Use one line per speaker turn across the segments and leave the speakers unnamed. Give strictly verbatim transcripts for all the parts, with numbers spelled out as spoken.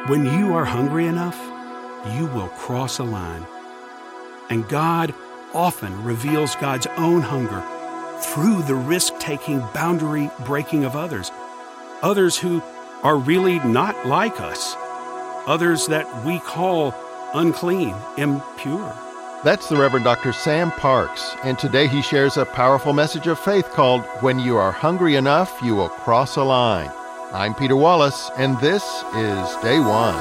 When you are hungry enough, you will cross a line. And God often reveals God's own hunger through the risk-taking, boundary-breaking of others. Others who are really not like us. Others that we call unclean, impure.
That's the Reverend Doctor Sam Parks, and today he shares a powerful message of faith called When You Are Hungry Enough, You Will Cross a Line. I'm Peter Wallace, and this is Day One.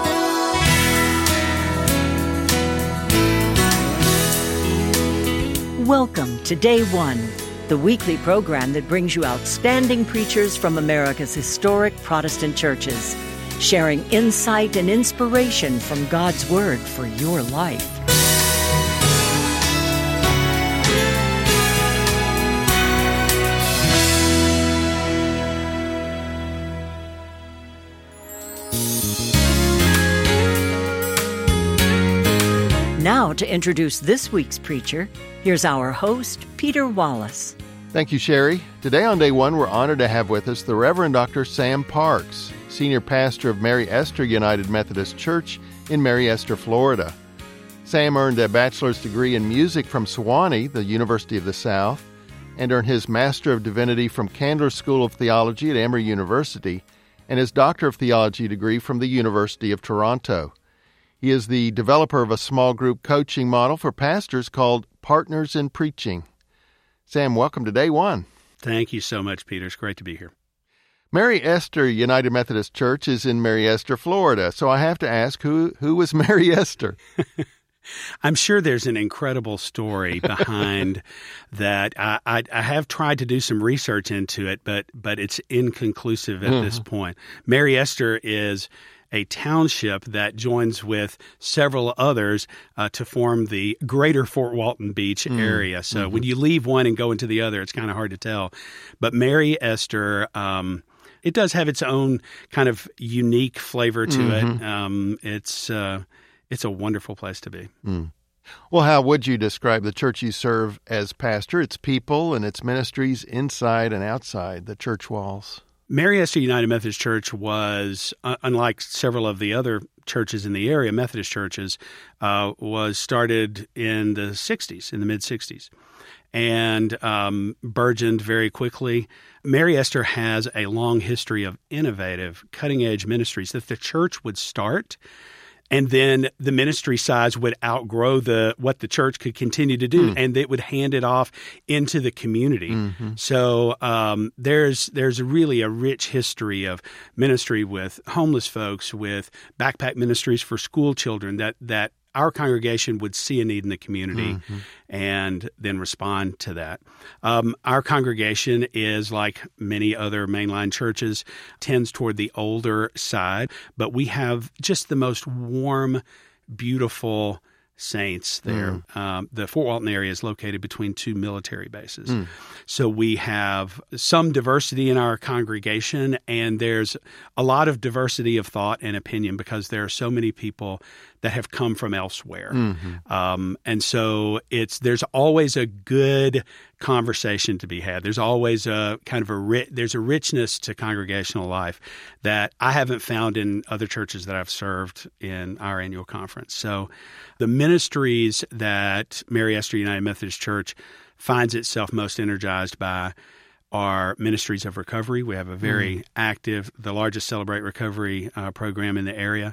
Welcome to Day One, the weekly program that brings you outstanding preachers from America's historic Protestant churches, sharing insight and inspiration from God's Word for your life. Now, to introduce this week's preacher, here's our host, Peter Wallace.
Thank you, Sherry. Today on Day One, we're honored to have with us the Reverend Doctor Sam Parks, Senior Pastor of Mary Esther United Methodist Church in Mary Esther, Florida. Sam earned a bachelor's degree in music from Sewanee, the University of the South, and earned his Master of Divinity from Candler School of Theology at Emory University and his Doctor of Theology degree from the University of Toronto. He is the developer of a small group coaching model for pastors called Partners in Preaching. Sam, welcome to Day One.
Thank you so much, Peter. It's great to be here.
Mary Esther United Methodist Church is in Mary Esther, Florida. So I have to ask, who who was Mary Esther?
I'm sure there's an incredible story behind that. I, I, I have tried to do some research into it, but but it's inconclusive at mm-hmm. this point. Mary Esther is a township that joins with several others uh, to form the greater Fort Walton Beach mm. area. So mm-hmm. when you leave one and go into the other, it's kind of hard to tell. But Mary Esther, um, it does have its own kind of unique flavor to mm-hmm. it. Um, it's uh, it's a wonderful place to be.
Mm. Well, how would you describe the church you serve as pastor, its people and its ministries inside and outside the church walls?
Mary Esther United Methodist Church was, uh, unlike several of the other churches in the area, Methodist churches, uh, was started in the sixties, in the mid-sixties, and um, burgeoned very quickly. Mary Esther has a long history of innovative, cutting-edge ministries that the church would start, and then the ministry size would outgrow the what the church could continue to do, mm. and it would hand it off into the community. Mm-hmm. So um, there's there's really a rich history of ministry with homeless folks, with backpack ministries for school children that that our congregation would see a need in the community mm-hmm. and then respond to that. Um, our congregation is, like many other mainline churches, tends toward the older side, but we have just the most warm, beautiful saints there. Mm. Um, the Fort Walton area is located between two military bases. Mm. So we have some diversity in our congregation, and there's a lot of diversity of thought and opinion because there are so many people that have come from elsewhere. Mm-hmm. Um, and so it's there's always a good conversation to be had. There's always a kind of a ri- there's a richness to congregational life that I haven't found in other churches that I've served in our annual conference. So the ministries that Mary Esther United Methodist Church finds itself most energized by are ministries of recovery. We have a very mm. active, the largest Celebrate Recovery uh, program in the area.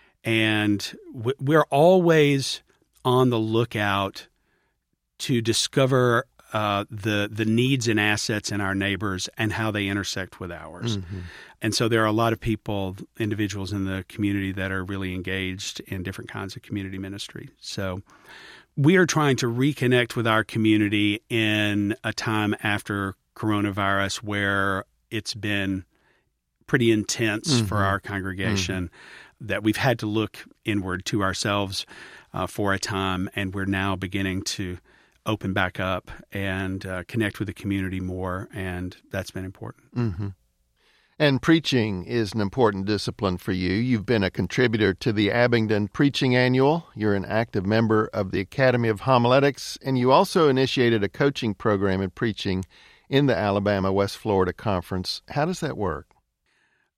And we're always on the lookout to discover uh, the the needs and assets in our neighbors and how they intersect with ours. Mm-hmm. And so there are a lot of people, individuals in the community that are really engaged in different kinds of community ministry. So we are trying to reconnect with our community in a time after coronavirus where it's been pretty intense mm-hmm. for our congregation. Mm-hmm. That we've had to look inward to ourselves uh, for a time, and we're now beginning to open back up and uh, connect with the community more, and that's been important.
Mm-hmm. And preaching is an important discipline for you. You've been a contributor to the Abingdon Preaching Annual. You're an active member of the Academy of Homiletics, and you also initiated a coaching program in preaching in the Alabama West Florida Conference. How does that work?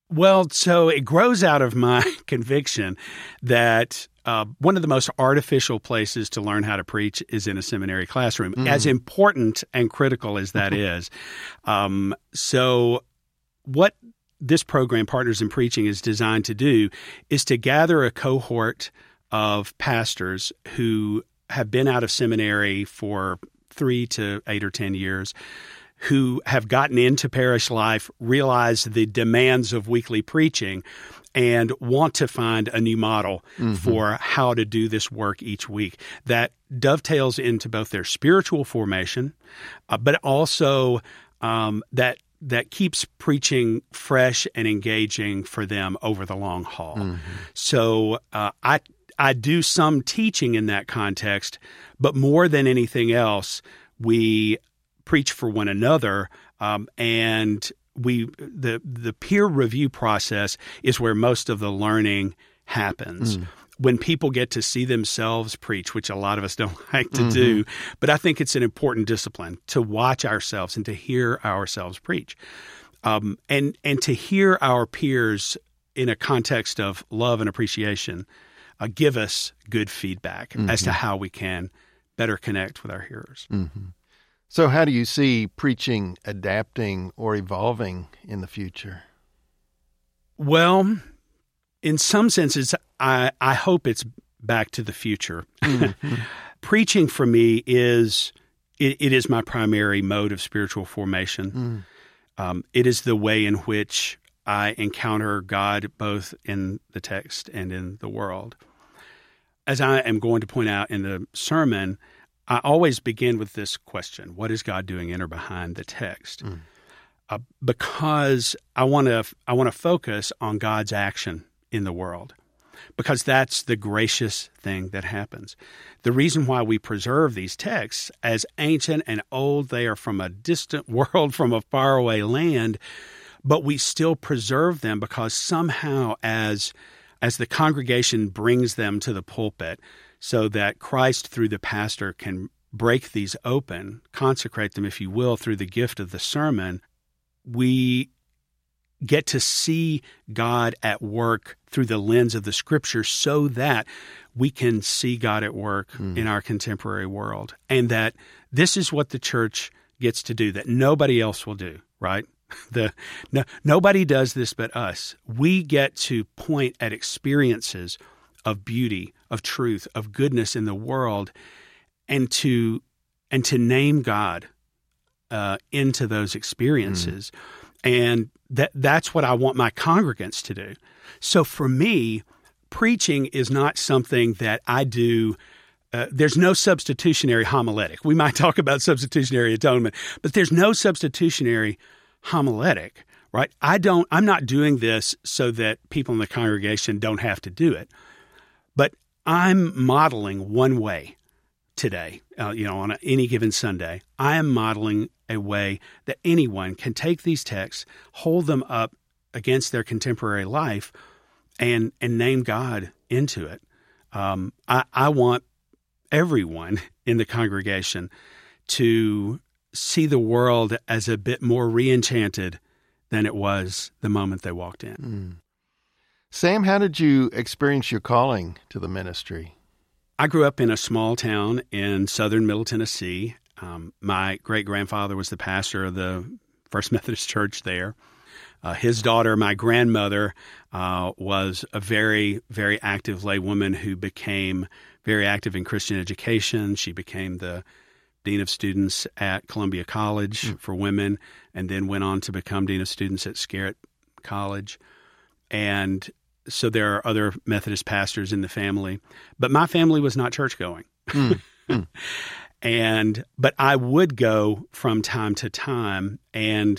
Well, so it grows out of my conviction that uh, one of the most artificial places to learn how to preach is in a seminary classroom, mm. as important and critical as that is. Um, so what this program, Partners in Preaching, is designed to do is to gather a cohort of pastors who have been out of seminary for three to eight or ten years, who have gotten into parish life, realize the demands of weekly preaching, and want to find a new model mm-hmm. for how to do this work each week that dovetails into both their spiritual formation, uh, but also um, that that keeps preaching fresh and engaging for them over the long haul. Mm-hmm. So uh, I I do some teaching in that context, but more than anything else, we preach for one another, um, and we the the peer review process is where most of the learning happens. Mm. When people get to see themselves preach, which a lot of us don't like to mm-hmm. do, but I think it's an important discipline to watch ourselves and to hear ourselves preach, um, and and to hear our peers in a context of love and appreciation uh, give us good feedback mm-hmm. as to how we can better connect with our hearers.
Mm-hmm. So how do you see preaching adapting or evolving in the future?
Well, in some senses, I, I hope it's back to the future. Mm-hmm. Preaching for me is it, it is my primary mode of spiritual formation. Mm. Um, it is the way in which I encounter God both in the text and in the world. As I am going to point out in the sermon, I always begin with this question: what is God doing in or behind the text? Mm. Uh, because I want to I want to focus on God's action in the world, because that's the gracious thing that happens. The reason why we preserve these texts, as ancient and old they are from a distant world, from a faraway land, but we still preserve them because somehow as as the congregation brings them to the pulpit, so that Christ, through the pastor, can break these open, consecrate them, if you will, through the gift of the sermon, we get to see God at work through the lens of the Scripture so that we can see God at work mm. in our contemporary world, and that this is what the church gets to do that nobody else will do, right? The no, nobody does this but us. We get to point at experiences of beauty, of truth, of goodness in the world, and to and to name God uh, into those experiences. Mm. And that that's what I want my congregants to do. So for me, preaching is not something that I do. Uh, there's no substitutionary homiletic. We might talk about substitutionary atonement, but there's no substitutionary homiletic, right? I don't. I'm not doing this so that people in the congregation don't have to do it. But I'm modeling one way today, uh, you know, on a, any given Sunday. I am modeling a way that anyone can take these texts, hold them up against their contemporary life, and and name God into it. Um, I, I want everyone in the congregation to see the world as a bit more re-enchanted than it was the moment they walked in.
Mm. Sam, how did you experience your calling to the ministry?
I grew up in a small town in southern Middle Tennessee. Um, my great-grandfather was the pastor of the First Methodist Church there. Uh, his daughter, my grandmother, uh, was a very, very active laywoman who became very active in Christian education. She became the dean of students at Columbia College mm. for women, and then went on to become dean of students at Scarrett College. And so there are other Methodist pastors in the family, but my family was not church-going. Mm. Mm. And but I would go from time to time, and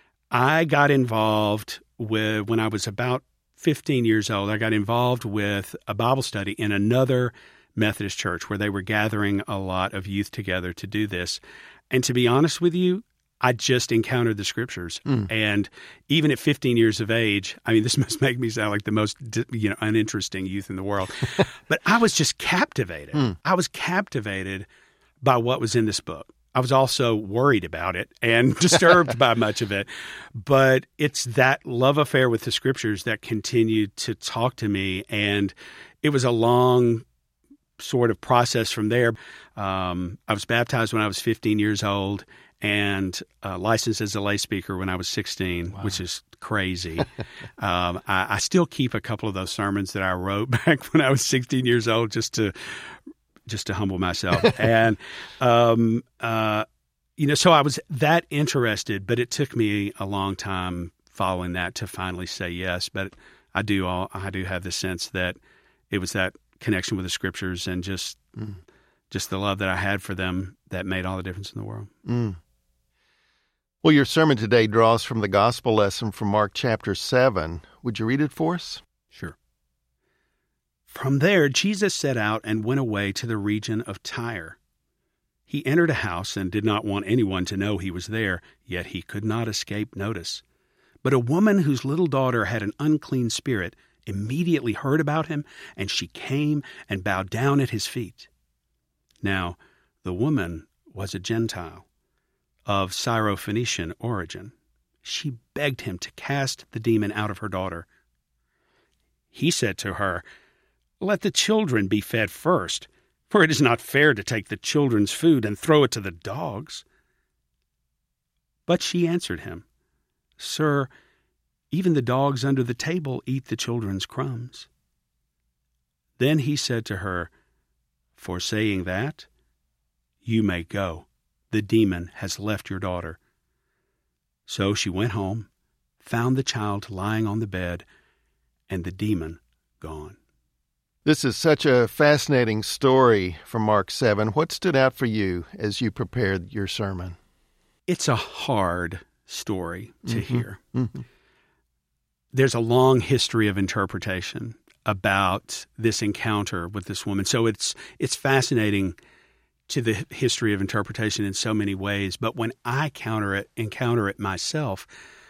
I got involved with, when I was about fifteen years old, I got involved with a Bible study in another Methodist church where they were gathering a lot of youth together to do this. And to be honest with you, I just encountered the Scriptures. Mm. And even at fifteen years of age, I mean, this must make me sound like the most, you know, uninteresting youth in the world. But I was just captivated. Mm. I was captivated by what was in this book. I was also worried about it and disturbed by much of it. But it's that love affair with the Scriptures that continued to talk to me. And it was a long sort of process from there. Um, I was baptized when I was fifteen years old and uh, licensed as a lay speaker when I was sixteen, wow. which is crazy. um, I, I still keep a couple of those sermons that I wrote back when I was sixteen years old just to just to humble myself. and, um, uh, you know, so I was that interested, but it took me a long time following that to finally say yes. But I do all, I do have the sense that it was that connection with the Scriptures and just, mm. just the love that I had for them that made all the difference in the world.
Mm. Well, your sermon today draws from the gospel lesson from Mark chapter seven. Would you read it for us?
Sure. From there, Jesus set out and went away to the region of Tyre. He entered a house and did not want anyone to know he was there, yet he could not escape notice. But a woman whose little daughter had an unclean spirit immediately heard about him, and she came and bowed down at his feet. Now, the woman was a Gentile of Syrophoenician origin. She begged him to cast the demon out of her daughter. He said to her, "Let the children be fed first, for it is not fair to take the children's food and throw it to the dogs." But she answered him, "Sir, even the dogs under the table eat the children's crumbs." Then he said to her, "For saying that, you may go. The demon has left your daughter." So she went home, found the child lying on the bed, and the demon gone.
This is such a fascinating story from Mark seven. What stood out for you as you prepared your sermon?
It's a hard story to
mm-hmm.
hear.
Mm-hmm.
There's a long history of interpretation about this encounter with this woman. So it's it's fascinating to the history of interpretation in so many ways. But when I counter it, encounter it myself,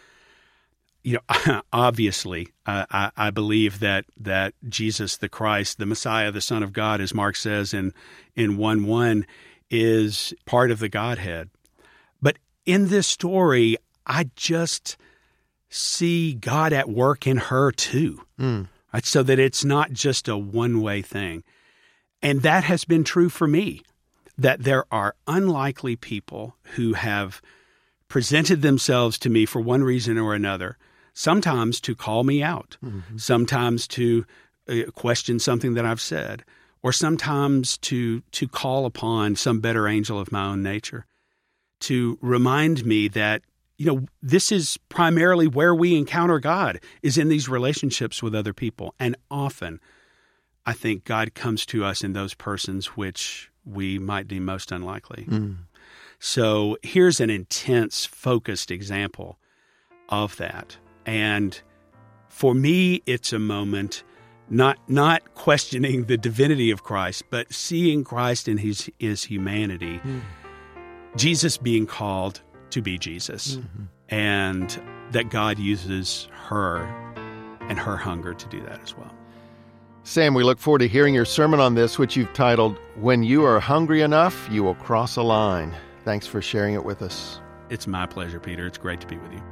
you know, obviously, uh, I, I believe that that Jesus, the Christ, the Messiah, the Son of God, as Mark says in in one one, is part of the Godhead. But in this story, I just see God at work in her too, mm. right? So that it's not just a one-way thing. And that has been true for me, that there are unlikely people who have presented themselves to me for one reason or another, sometimes to call me out, mm-hmm. sometimes to uh, question something that I've said, or sometimes to to call upon some better angel of my own nature to remind me that, you know, this is primarily where we encounter God, is in these relationships with other people. And often, I think God comes to us in those persons which we might deem most unlikely. Mm. So here's an intense, focused example of that. And for me, it's a moment not not questioning the divinity of Christ, but seeing Christ in his, his humanity, mm. Jesus being called to be Jesus, mm-hmm. and that God uses her and her hunger to do that as well.
Sam, we look forward to hearing your sermon on this, which you've titled, "When You Are Hungry Enough, You Will Cross a Line." Thanks for sharing it with us.
It's my pleasure, Peter. It's great to be with you.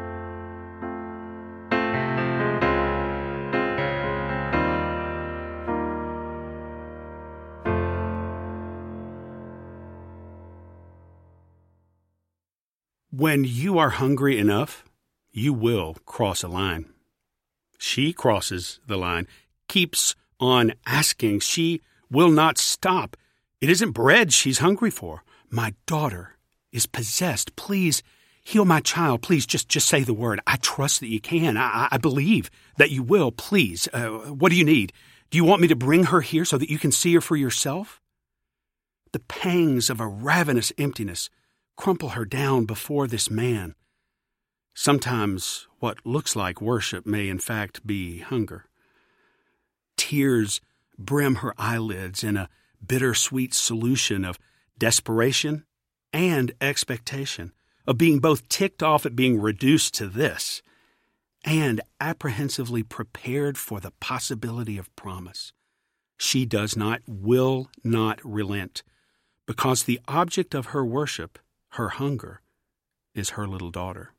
When you are hungry enough, you will cross a line. She crosses the line, keeps on asking. She will not stop. It isn't bread she's hungry for. "My daughter is possessed. Please heal my child. Please just, just say the word. I trust that you can. I, I believe that you will. Please, uh, what do you need? Do you want me to bring her here so that you can see her for yourself?" The pangs of a ravenous emptiness crumple her down before this man. Sometimes what looks like worship may in fact be hunger. Tears brim her eyelids in a bittersweet solution of desperation and expectation, of being both ticked off at being reduced to this and apprehensively prepared for the possibility of promise. She does not, will not relent, because the object of her worship, her hunger, is her little daughter.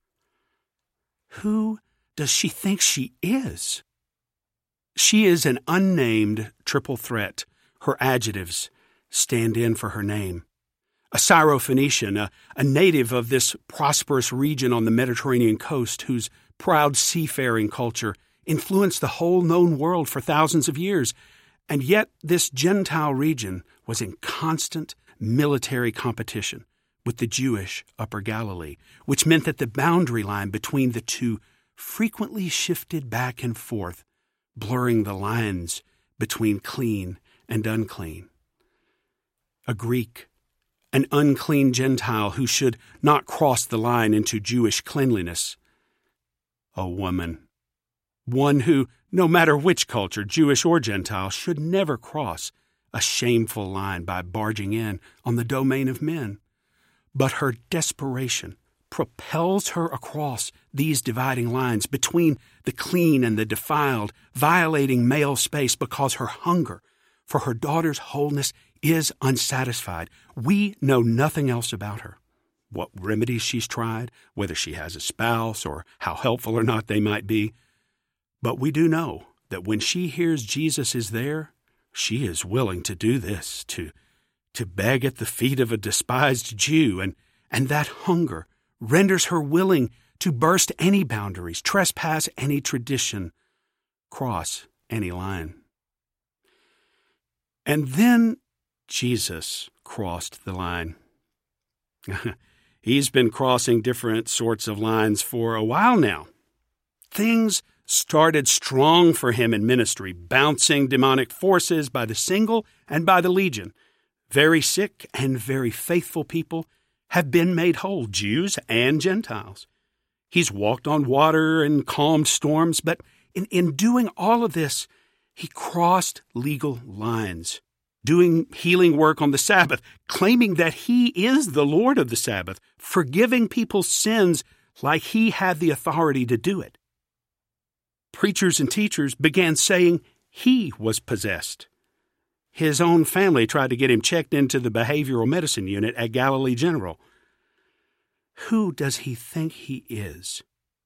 Who does she think she is? She is an unnamed triple threat. Her adjectives stand in for her name. A Syrophoenician, a, a native of this prosperous region on the Mediterranean coast whose proud seafaring culture influenced the whole known world for thousands of years, and yet this Gentile region was in constant military competition with the Jewish Upper Galilee, which meant that the boundary line between the two frequently shifted back and forth, blurring the lines between clean and unclean. A Greek, an unclean Gentile who should not cross the line into Jewish cleanliness. A woman, one who, no matter which culture, Jewish or Gentile, should never cross a shameful line by barging in on the domain of men. But her desperation propels her across these dividing lines between the clean and the defiled, violating male space because her hunger for her daughter's wholeness is unsatisfied. We know nothing else about her. What remedies she's tried, whether she has a spouse or how helpful or not they might be. But we do know that when she hears Jesus is there, she is willing to do this, to, to beg at the feet of a despised Jew, and, and that hunger renders her willing to burst any boundaries, trespass any tradition, cross any line. And then Jesus crossed the line. He's been crossing different sorts of lines for a while now. Things started strong for him in ministry, bouncing demonic forces by the single and by the legion. Very sick and very faithful people have been made whole, Jews and Gentiles. He's walked on water and calmed storms, but in, in doing all of this, he crossed legal lines, doing healing work on the Sabbath, claiming that he is the Lord of the Sabbath, forgiving people's sins like he had the authority to do it. Preachers and teachers began saying he was possessed. His own family tried to get him checked into the behavioral medicine unit at Galilee General. Who does he think he is?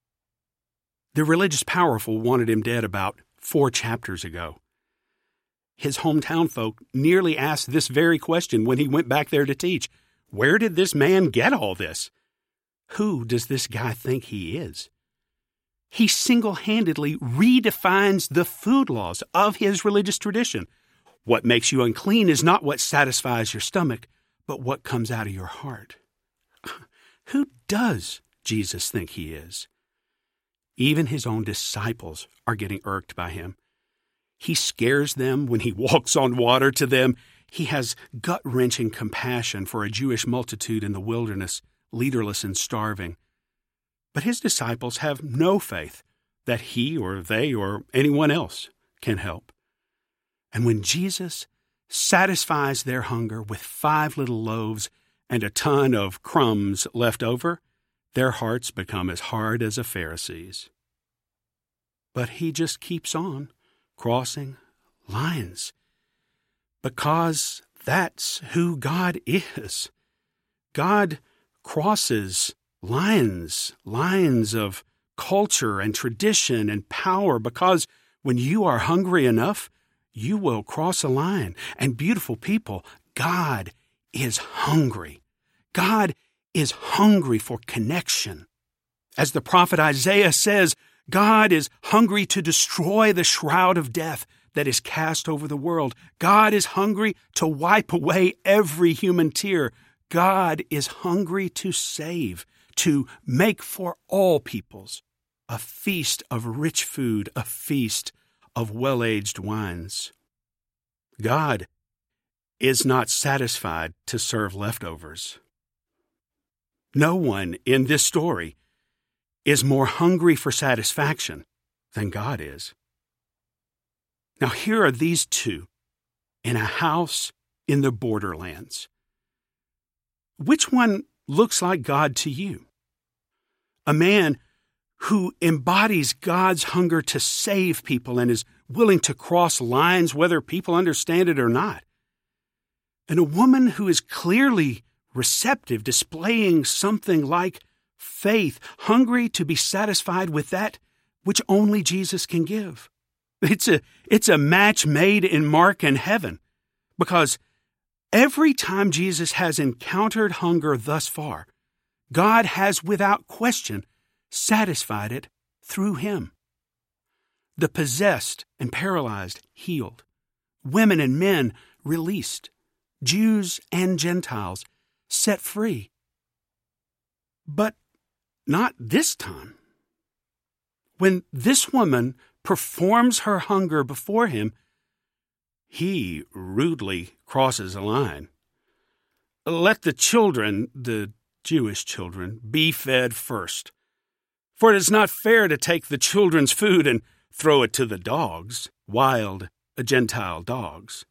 The religious powerful wanted him dead about four chapters ago. His hometown folk nearly asked this very question when he went back there to teach. Where did this man get all this? Who does this guy think he is? He single-handedly redefines the food laws of his religious tradition. What makes you unclean is not what satisfies your stomach, but what comes out of your heart. Who does Jesus think he is? Even his own disciples are getting irked by him. He scares them when he walks on water to them. He has gut-wrenching compassion for a Jewish multitude in the wilderness, leaderless and starving. But his disciples have no faith that he or they or anyone else can help. And when Jesus satisfies their hunger with five little loaves and a ton of crumbs left over, their hearts become as hard as a Pharisee's. But he just keeps on crossing lines, because that's who God is. God crosses lines, lines of culture and tradition and power, because when you are hungry enough, you will cross a line. And beautiful people, God is hungry. God is hungry for connection. As the prophet Isaiah says, God is hungry to destroy the shroud of death that is cast over the world. God is hungry to wipe away every human tear. God is hungry to save, to make for all peoples a feast of rich food, a feast of well-aged wines. God is not satisfied to serve leftovers. No one in this story is more hungry for satisfaction than God is. Now here are these two in a house in the borderlands. Which one looks like God to you? A man who embodies God's hunger to save people and is willing to cross lines whether people understand it or not. And a woman who is clearly receptive, displaying something like faith, hungry to be satisfied with that which only Jesus can give. It's a, it's a match made in Mark and heaven, because every time Jesus has encountered hunger thus far, God has without question satisfied it through him. The possessed and paralyzed healed, women and men released, Jews and Gentiles set free. But not this time. When this woman performs her hunger before him, he rudely crosses a line. Let the children, the Jewish children, be fed first. For it is not fair to take the children's food and throw it to the dogs, wild Gentile dogs.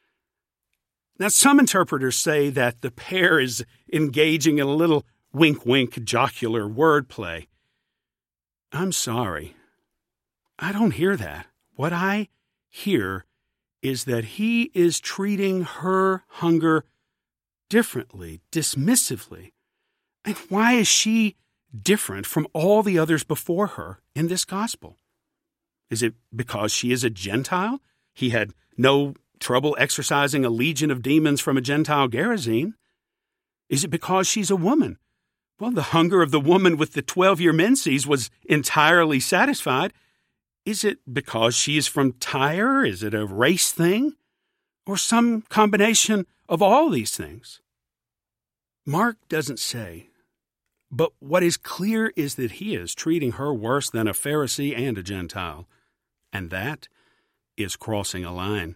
Now, some interpreters say that the pair is engaging in a little wink-wink jocular wordplay. I'm sorry. I don't hear that. What I hear is that he is treating her hunger differently, dismissively. And why is she different from all the others before her in this gospel? Is it because she is a Gentile? He had no trouble exorcising a legion of demons from a Gentile Gerasene. Is it because she's a woman? Well, the hunger of the woman with the twelve-year menses was entirely satisfied. Is it because she is from Tyre? Is it a race thing? Or some combination of all these things? Mark doesn't say, but what is clear is that he is treating her worse than a Pharisee and a Gentile, and that is crossing a line.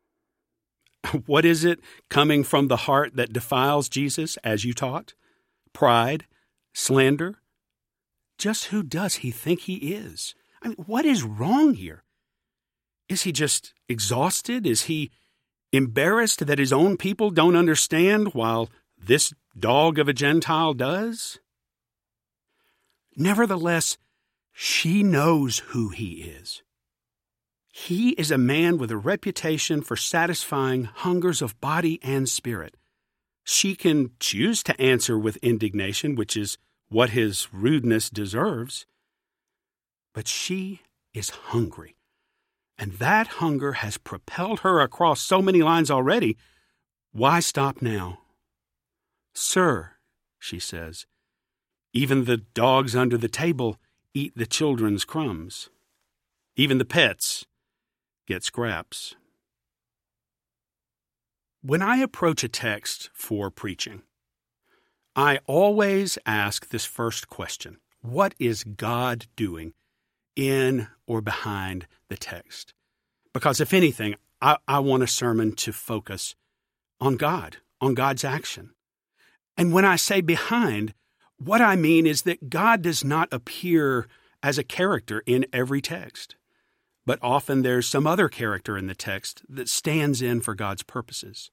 What is it coming from the heart that defiles Jesus, as you taught? Pride? Slander? Just who does he think he is? I mean, what is wrong here? Is he just exhausted? Is he embarrassed that his own people don't understand while this dog of a Gentile does? Nevertheless, she knows who he is. He is a man with a reputation for satisfying hungers of body and spirit. She can choose to answer with indignation, which is what his rudeness deserves. But she is hungry, and that hunger has propelled her across so many lines already. Why stop now? Sir, she says, even the dogs under the table eat the children's crumbs. Even the pets get scraps. When I approach a text for preaching, I always ask this first question: what is God doing in or behind the text? Because if anything, I, I want a sermon to focus on God, on God's action. And when I say behind, what I mean is that God does not appear as a character in every text, but often there's some other character in the text that stands in for God's purposes.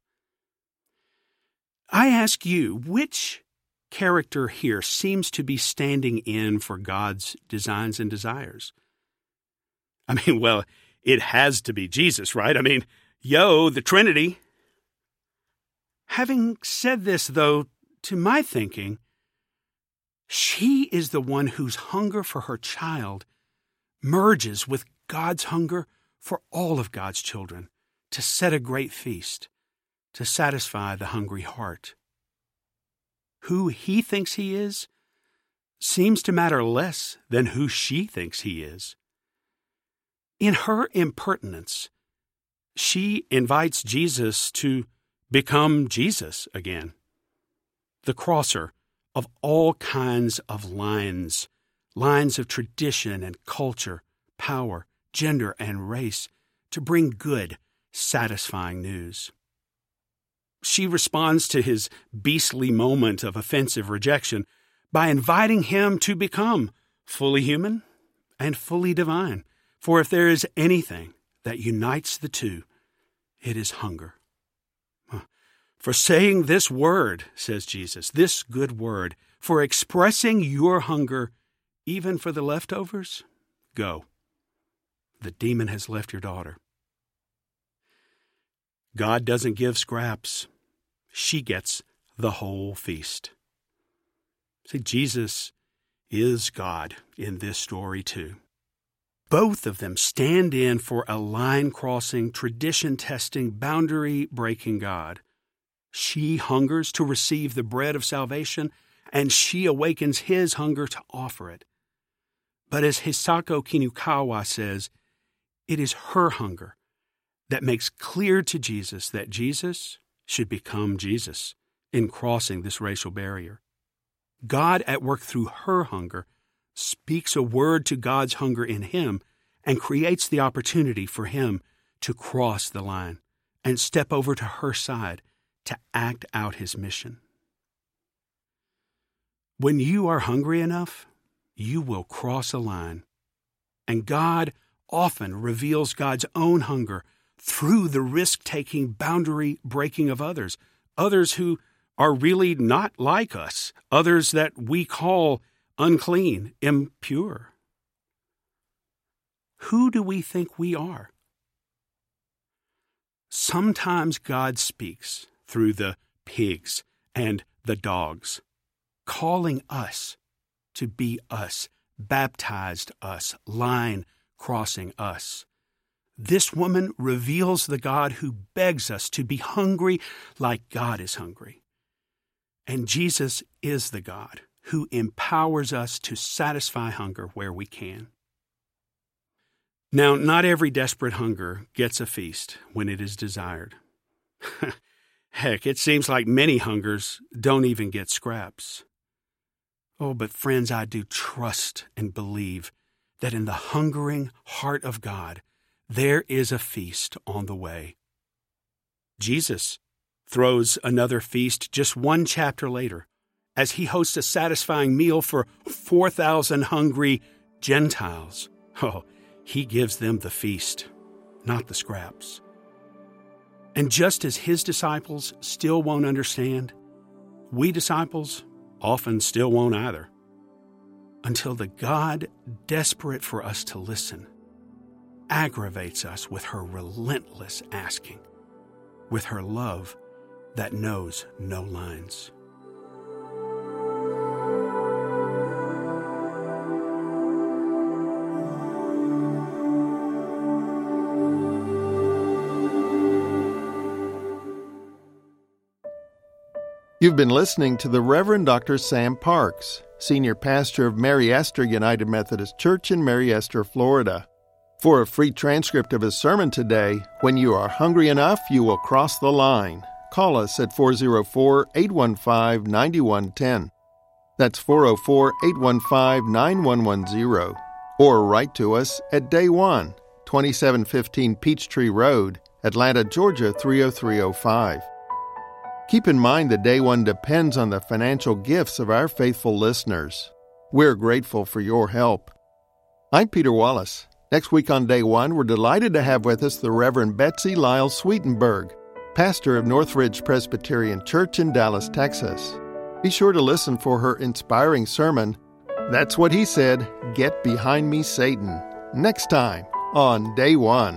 I ask you, which character here seems to be standing in for God's designs and desires? I mean, well, it has to be Jesus, right? I mean, yo, the Trinity. Having said this, though, to my thinking, she is the one whose hunger for her child merges with God's hunger for all of God's children to set a great feast, to satisfy the hungry heart. Who he thinks he is seems to matter less than who she thinks he is. In her impertinence, she invites Jesus to become Jesus again, the crosser of all kinds of lines, lines of tradition and culture, power, gender, and race, to bring good, satisfying news. She responds to his beastly moment of offensive rejection by inviting him to become fully human and fully divine. For if there is anything that unites the two, it is hunger. For saying this word, says Jesus, this good word, for expressing your hunger, even for the leftovers, go. The demon has left your daughter. God doesn't give scraps. she gets the whole feast. See, Jesus is God in this story too. Both of them stand in for a line-crossing, tradition-testing, boundary-breaking God. She hungers to receive the bread of salvation, and she awakens his hunger to offer it. But as Hisako Kinukawa says, it is her hunger that makes clear to Jesus that Jesus should become Jesus in crossing this racial barrier. God at work through her hunger speaks a word to God's hunger in him and creates the opportunity for him to cross the line and step over to her side to act out his mission. When you are hungry enough, you will cross a line. And God often reveals God's own hunger through the risk-taking, boundary-breaking of others, others who are really not like us, others that we call unclean, impure. Who do we think we are? Sometimes God speaks through the pigs and the dogs, calling us to be us, baptized us, line crossing us. This woman reveals the God who begs us to be hungry like God is hungry. And Jesus is the God who empowers us to satisfy hunger where we can. Now, not every desperate hunger gets a feast when it is desired. Heck, it seems like many hungers don't even get scraps. Oh, but friends, I do trust and believe that in the hungering heart of God, there is a feast on the way. Jesus throws another feast just one chapter later as he hosts a satisfying meal for four thousand hungry Gentiles. Oh, he gives them the feast, not the scraps. And just as his disciples still won't understand, we disciples often still won't either, until the God desperate for us to listen aggravates us with her relentless asking, with her love that knows no lines.
You've been listening to the Reverend Doctor Sam Parks, Senior Pastor of Mary Esther United Methodist Church in Mary Esther, Florida. For a free transcript of his sermon today, When You Are Hungry Enough, You Will Cross the Line. Call us at four oh four, eight one five, nine one one zero. That's four oh four, eight one five, nine one one zero. Or write to us at Day One, twenty-seven fifteen Peachtree Road, Atlanta, Georgia three oh three oh five. Keep in mind that Day One depends on the financial gifts of our faithful listeners. We're grateful for your help. I'm Peter Wallace. Next week on Day One, we're delighted to have with us the Reverend Betsy Lyle Sweetenberg, pastor of Northridge Presbyterian Church in Dallas, Texas. Be sure to listen for her inspiring sermon, That's What He Said, Get Behind Me, Satan, next time on Day One.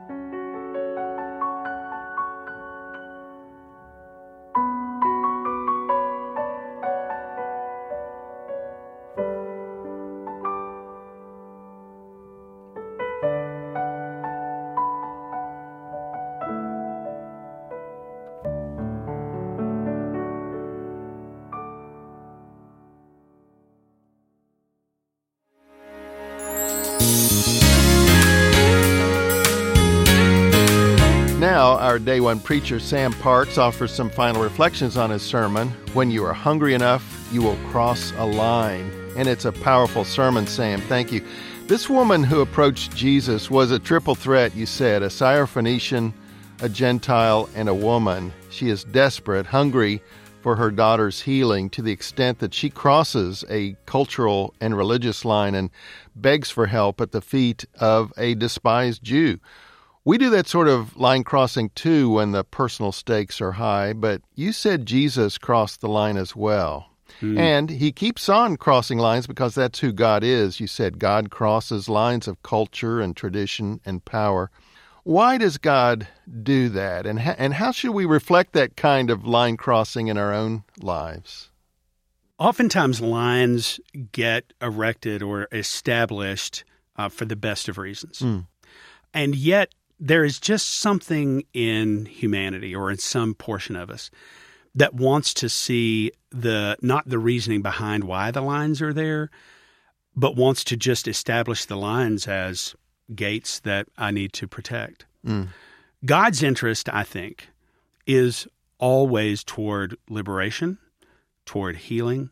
Now, our Day One preacher, Sam Parks, offers some final reflections on his sermon, When You Are Hungry Enough, You Will Cross a Line. And it's a powerful sermon, Sam. Thank you. This woman who approached Jesus was a triple threat, you said, a Syrophoenician, a Gentile, and a woman. She is desperate, hungry for her daughter's healing to the extent that she crosses a cultural and religious line and begs for help at the feet of a despised Jew. We do that sort of line crossing too when the personal stakes are high, but you said Jesus crossed the line as well. Mm. And he keeps on crossing lines because that's who God is. You said God crosses lines of culture and tradition and power. Why does God do that? And, ha- and how should we reflect that kind of line crossing in our own lives?
Oftentimes, lines get erected or established uh, for the best of reasons. Mm. And yet, there is just something in humanity or in some portion of us that wants to see the not the reasoning behind why the lines are there, but wants to just establish the lines as gates that I need to protect. Mm. God's interest, I think, is always toward liberation, toward healing.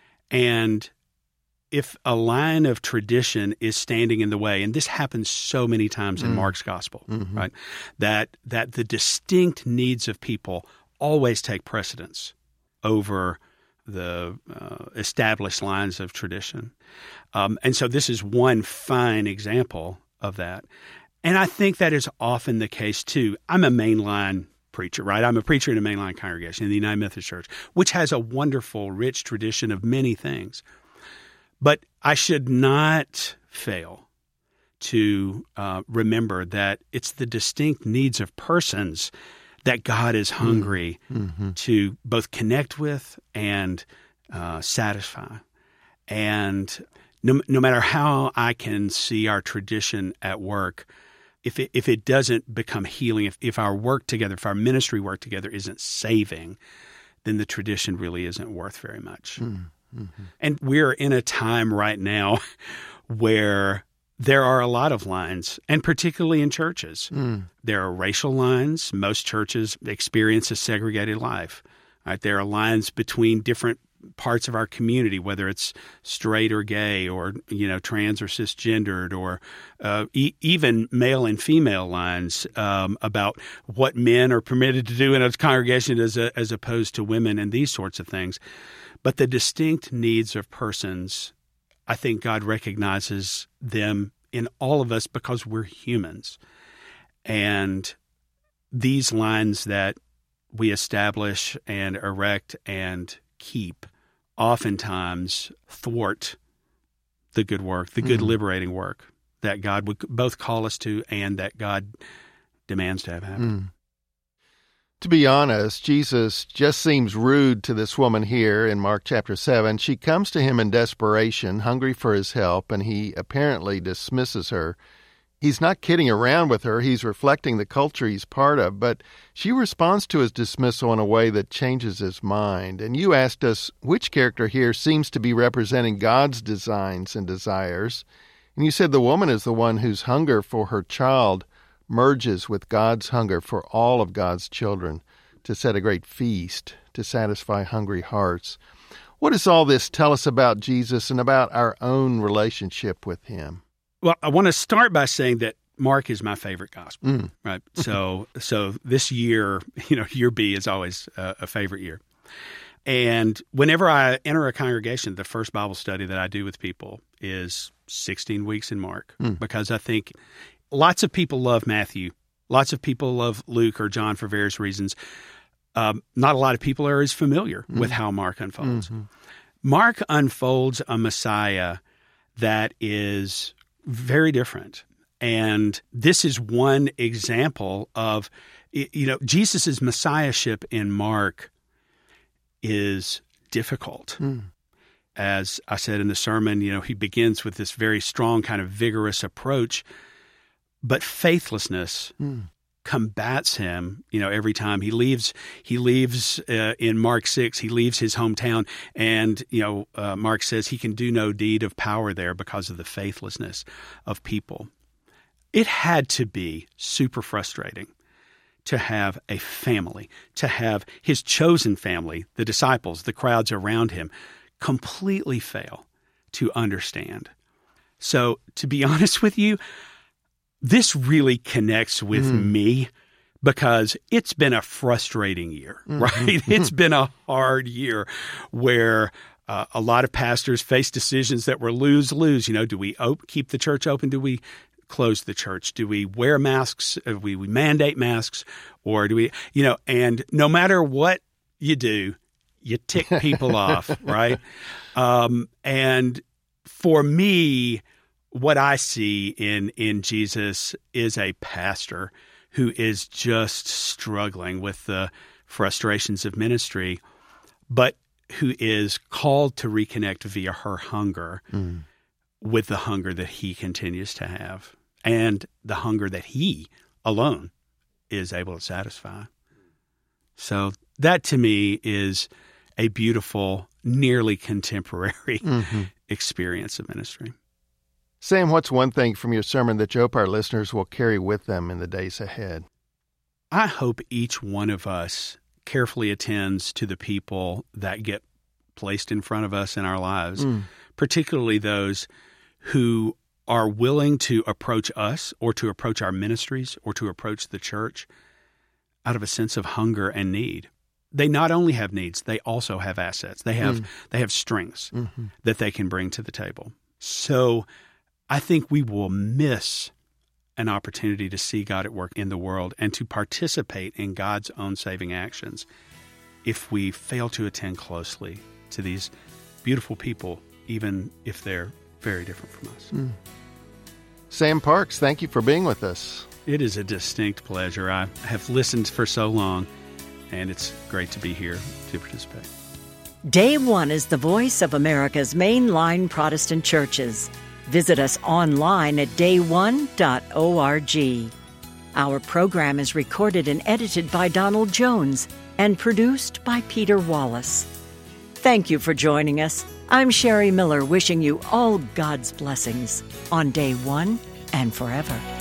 And if a line of tradition is standing in the way, and this happens so many times in mm. Mark's gospel, mm-hmm. right? That that the distinct needs of people always take precedence over the uh, established lines of tradition. Um, and so this is one fine example of that. And I think that is often the case too. I'm a mainline preacher, right? I'm a preacher in a mainline congregation in the United Methodist Church, which has a wonderful, rich tradition of many things. But I should not fail to uh, remember that it's the distinct needs of persons that God is hungry mm-hmm. to both connect with and uh, satisfy. And no, no matter how I can see our tradition at work, if it, if it doesn't become healing, if, if our work together, if our ministry work together isn't saving, then the tradition really isn't worth very much. Mm. Mm-hmm. And we're in a time right now where there are a lot of lines, and particularly in churches. Mm. There are racial lines. Most churches experience a segregated life. Right? There are lines between different parts of our community, whether it's straight or gay or, you know, trans or cisgendered or uh, e- even male and female lines um, about what men are permitted to do in a congregation as, a, as opposed to women and these sorts of things. But the distinct needs of persons, I think God recognizes them in all of us because we're humans. And these lines that we establish and erect and keep oftentimes thwart the good work, the good mm. liberating work that God would both call us to and that God demands to have happen. Mm.
To be honest, Jesus just seems rude to this woman here in Mark chapter seven. She comes to him in desperation, hungry for his help, and he apparently dismisses her. He's not kidding around with her. He's reflecting the culture he's part of, but she responds to his dismissal in a way that changes his mind. And you asked us which character here seems to be representing God's designs and desires. And you said the woman is the one whose hunger for her child merges with God's hunger for all of God's children to set a great feast, to satisfy hungry hearts. What does all this tell us about Jesus and about our own relationship with him?
Well, I want to start by saying that Mark is my favorite gospel, mm. right? So so this year, you know, year B is always a, a favorite year. And whenever I enter a congregation, the first Bible study that I do with people is sixteen weeks in Mark, mm. because I think lots of people love Matthew. Lots of people love Luke or John for various reasons. Um, not a lot of people are as familiar mm. with how Mark unfolds. Mm-hmm. Mark unfolds a Messiah that is very different. And this is one example of, you know, Jesus' Messiahship in Mark is difficult. Mm. As I said in the sermon, you know, he begins with this very strong kind of vigorous approach, but faithlessness mm. combats him, you know, every time he leaves. He leaves uh, in Mark six. He leaves his hometown, and you know, uh, Mark says he can do no deed of power there because of the faithlessness of people. It had to be super frustrating to have a family, to have his chosen family, the disciples, the crowds around him, completely fail to understand. So, to be honest with you, this really connects with mm. me because it's been a frustrating year, mm-hmm. right? It's been a hard year where uh, a lot of pastors face decisions that were lose-lose. You know, do we op- keep the church open? Do we close the church? Do we wear masks? Do we, we mandate masks? Or do we, you know, and no matter what you do, you tick people off, right? Um, and for me, what I see in, in Jesus is a pastor who is just struggling with the frustrations of ministry, but who is called to reconnect via her hunger mm. with the hunger that he continues to have and the hunger that he alone is able to satisfy. So that to me is a beautiful, nearly contemporary mm-hmm. experience of ministry.
Sam, what's one thing from your sermon that you hope our listeners will carry with them in the days ahead?
I hope each one of us carefully attends to the people that get placed in front of us in our lives, mm. particularly those who are willing to approach us or to approach our ministries or to approach the church out of a sense of hunger and need. They not only have needs, they also have assets. They have mm. they have strengths mm-hmm. that they can bring to the table. So I think we will miss an opportunity to see God at work in the world and to participate in God's own saving actions if we fail to attend closely to these beautiful people, even if they're very different from us. Mm.
Sam Parks, thank you for being with us.
It is a distinct pleasure. I have listened for so long, and it's great to be here to participate.
Day One is the voice of America's mainline Protestant churches. Visit us online at day one dot org. Our program is recorded and edited by Donald Jones and produced by Peter Wallace. Thank you for joining us. I'm Sherry Miller, wishing you all God's blessings on Day One and forever.